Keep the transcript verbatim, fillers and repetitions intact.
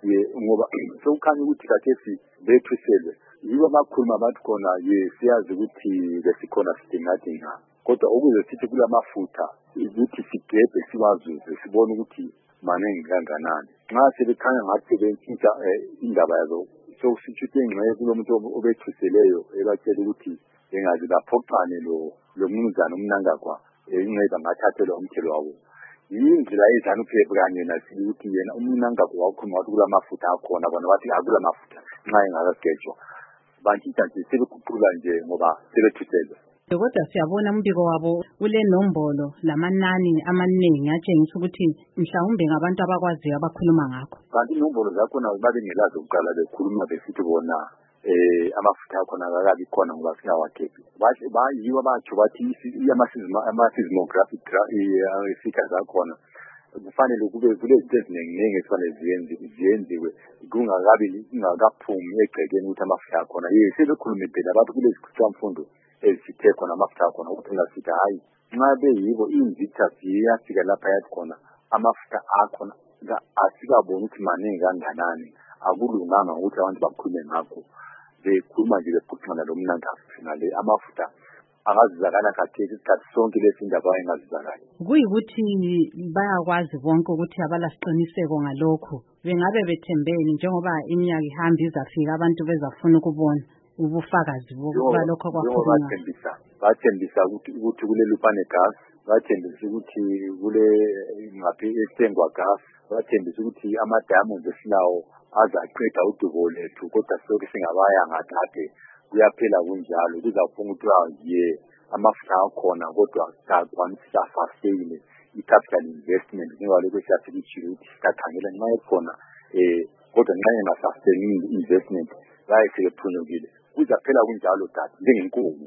ye ngoba sokukhanya ukuthi kathesi bethuselwe yibo abakhuluma bathi khona ye siyazi ukuthi lesikhona sidingadinga kodwa ukuze sithi kulamafutha ukuthi sigebhe siwazuze sibone ukuthi maningi kanganani nxa sebekhanya ngathi sebetshintsha indaba yazo sokusitshuthe ingxenye kulo muntu obethuseleyo ebatshela ukuthi engazi baphoqane lo lo mnumzana umnangagwa ingceba ngathathelwa umthelo wawo yindlela ezana uphepha kanye nasithi ukuthi yena umnangagwa wakhuluma ukuthi kulamafutha akhona bona bathi akula mafutha nxa engakagejwa bantshintsa nje sebekuqhula nje ngoba sebethuselwe. Kodwa siyabona umbiko wabo ule nombolo lamanani amaningi atshengisa ukuthi mhlawumbe ngabantu abakwaziyo abakhuluma ngakho. Kanti inombolo zakhona babengelazi ukuqala bekhuluma besithi bona eh amafutha akhona akakabi khona ngoba singawakhephi. Bathi bayiwa batsho bathi ama-seismographic figures zakhona kufanele kube kulezinto eziningi esifanele ziyenziwe ziyenziwe kungakabi kungakaphumi egcekeni ukuthi amafutha akhona ye sebekhulume phela abantu kulezi kusamfundo ezithe khona amafutha akhona ukuthi ngasithi hayi nxa beyibo invictus iyafika lapha yathi khona amafutha akhona asikaboni ukuthi maningi kanganani akulunganga ukuthi abantu bakhulume ngakho bekhuluma nje bephucana lo mnangagwa le amafutha akazizakala kathesi isikhathi sonke lesi indaba engazizakala kuyikuthi bayakwazi bonke ukuthi abalasiqiniseko ngalokho bengabe bethembeni njengoba iminyaka ihamba izafika abantu bezafuna ukubona ubufakazi bokuba lokho kwakhulunywa bathembisa bathembisa ukuthi ukuthi kule lupane gas bathembisa ukuthi kule ngaphi esengwa gas bathembisa ukuthi ama diamonds esinawo azaqeda udubo lethu kodwa sonke singabaya ngathi kuyaphela kunjalo kuzawufunga ukuthi ye amafutha akhona kodwa kakwanisa sustain i-capital investment njengoba lokho siyasithi ukuthi sikakhangela nxa ekhona eh kodwa nxa enga sustain investment bayisephunyukile kuzaphela kunjalo data njengenkomo.